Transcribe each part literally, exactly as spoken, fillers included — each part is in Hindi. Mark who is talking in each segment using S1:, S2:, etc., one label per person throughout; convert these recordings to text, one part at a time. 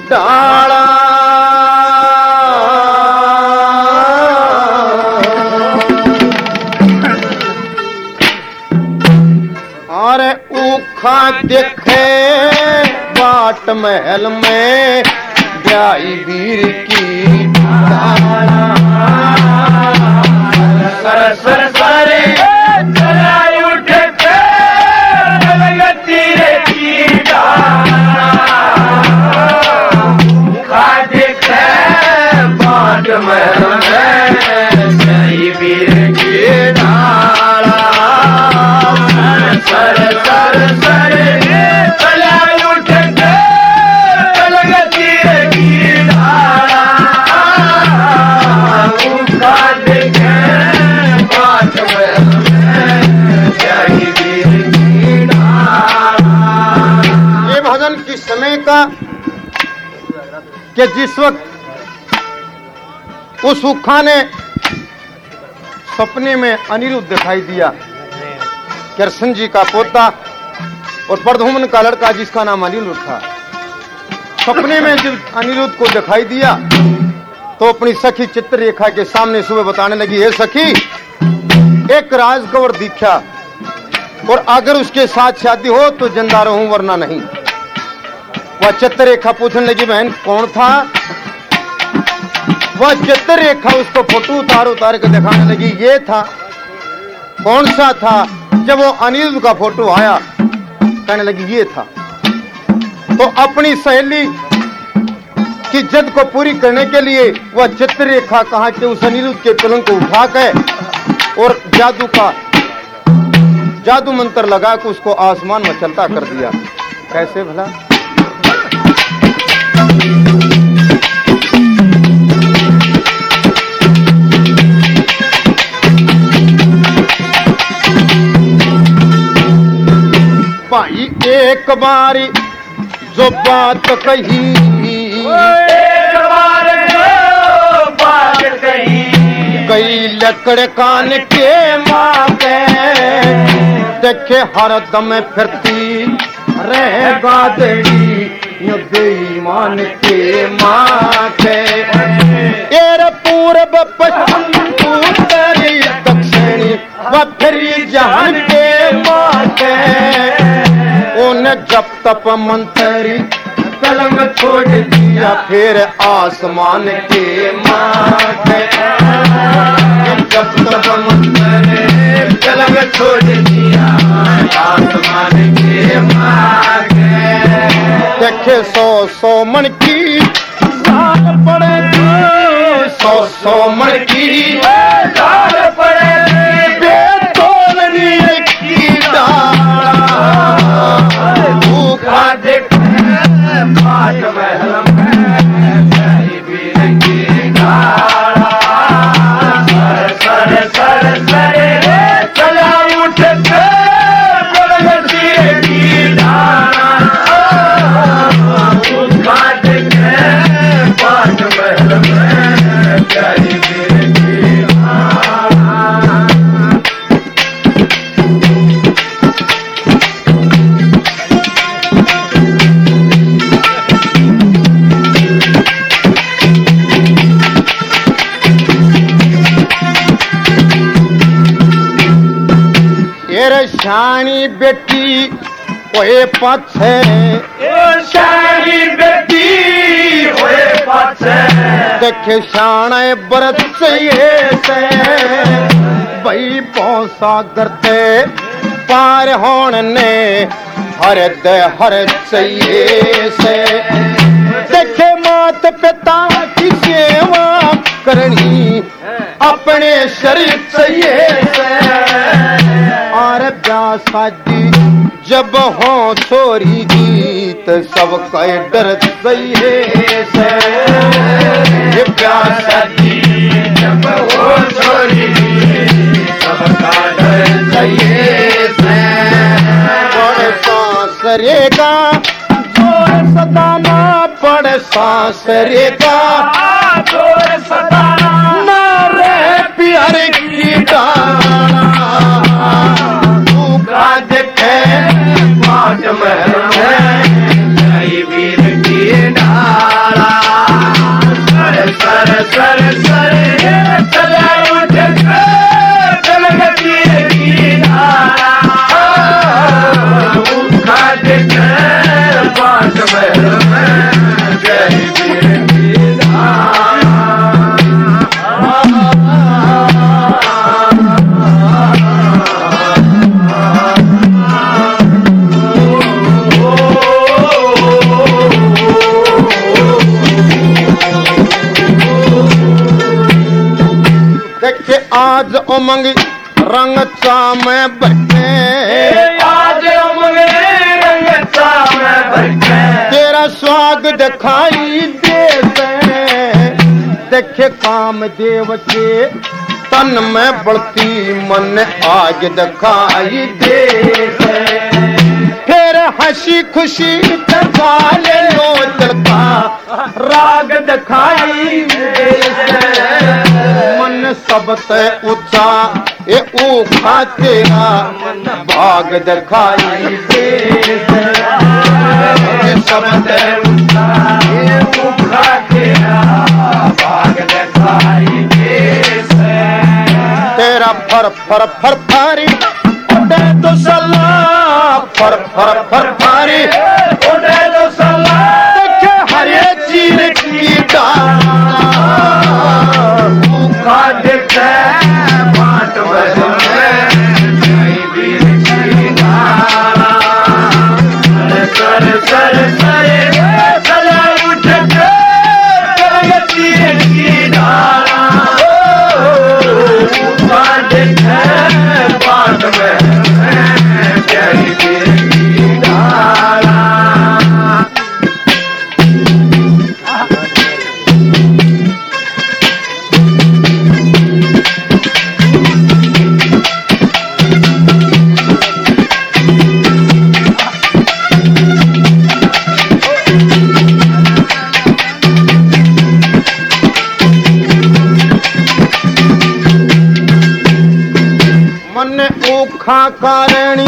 S1: डाला अरे ऊखा देखे बाट महल में ब्याई वीर की डाला सर सर सारे चलाई उठे तीर की डाला ऊखा देखे बाट महल में ब्याई वीर की डाला सर सर सर चलाई उठे तीर की डाला ऊखा देखे बाट महल में ब्याई वीर की डाला। ये भजन किस समय का कि जिस वक्त उस ऊखा ने सपने में अनिरुद्ध दिखाई दिया, कृष्ण जी का पोता और प्रद्युम्न का लड़का जिसका नाम अनिरुद्ध था। सपने में जब अनिरुद्ध को दिखाई दिया तो अपनी सखी चित्ररेखा के सामने सुबह बताने लगी, हे सखी एक राजकुंवर दीक्षा और अगर उसके साथ शादी हो तो जिंदा रहूं वरना नहीं। वह चित्ररेखा पूछने लगी, बहन कौन था? वह चित्ररेखा उसको फोटो उतार उतार के दिखाने लगी, ये था। कौन सा था? जब वो अनिरुद्ध का फोटो आया कहने लगी ये था। तो अपनी सहेली की जिद को पूरी करने के लिए वह चित्ररेखा कहा कि उस अनिरुद्ध के पलंग को उठा के और जादू का जादू मंत्र लगा के उसको आसमान में चलता कर दिया। कैसे भला? भाई एक बारी जो बात कही, एक बार जो बात कही, कई लकड़ कान के माँ के देखे हर दम फिरती रह गादड़ी बेईमान के माँ के। एर पूर्व पश्चिम उत्तरी दक्षिणी व फिर जहान के माँ के उन्हें जब तप मंत्री कलम छोड़ दिया फिर आसमान के माथे। जब तप मंत्री कलम छोड़ दिया आसमान के माथे। देखे सौ सौ मन की साल पड़े, सौ सौ मन की साल पड़े बेतोलनी की डाला ऊखा देखे बाट महल में ब्याई वीर की डाला सर सर सर सर चला उठे तीर की डाला ऊखा देखे बाट महल में ब्याई वीर की डाला। शानी बेटी ओए पाछे, शानी बेटी ओए पाछे देखे शाने बरत चाहिए से भाई पौसा करते पार होने ने हर दे हर चाहिए से देखे मात पिता की सेवा करनी अपने शरीर चाहिए से और शादी जब हो छोरी गीत सबका डर चाहिए से शादी जब हो छोरी गीत सबका डर चाहिए से पड़ सांसरेगा जोर सदाना पड़ सांसरेगा जोर सदाना ना रे प्यार की डाला देखे बाट महल में ब्याई वीर की डाला आज उमंग रंग चा में भरके,
S2: आज उमंग रंग चा में भरके,
S1: तेरा स्वाग दिखाई देते, देखे काम देव के तन में बढ़ती मन आग दिखाई देते, फिर हंसी खुशी वाले लोचन का राग दिखाई देते, मन सबसे ऊंचा ये ऊखा तेरा भाग दिखाई देते, सबसे ऊंचा ये ऊखा तेरा भाग दिखाई देते, तेरा फर फर फर फारी उड़े तो सला, फर फर फर फारी उड़े तो सला, देखे हरे चीर की डाल ऊखा देखे बाट बजने सर सर सर चला उठ के चीर की डाला, ऊखा देखे बाट बजने चीर की डाला। मन ऊखा कारणी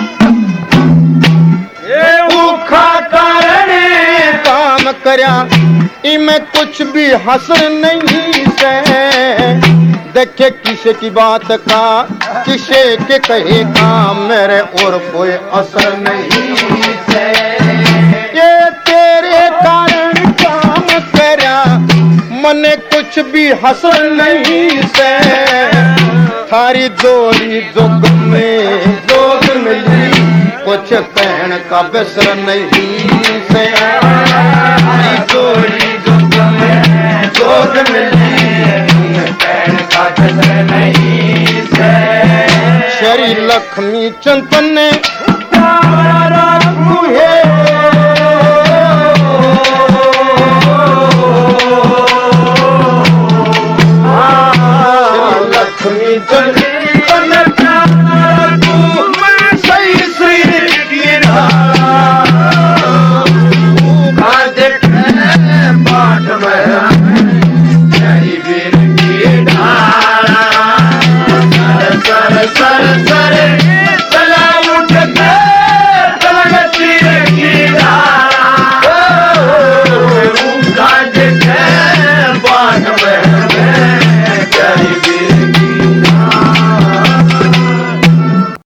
S1: ऊखा कारणी काम करया, इमें कुछ भी हसर नहीं से, देखे किसे की बात का किसे के कहे काम मेरे और कोई असर नहीं से, ये तेरे कारण काम करया मन कुछ भी हसर नहीं से, थारी जोड़ी जोग में जोग मिली कुछ कहन का बेसर नहीं से, थारी जोड़ी जोग में जोग मिली कहन का बेसर नहीं से, श्री लक्ष्मी चंदन ने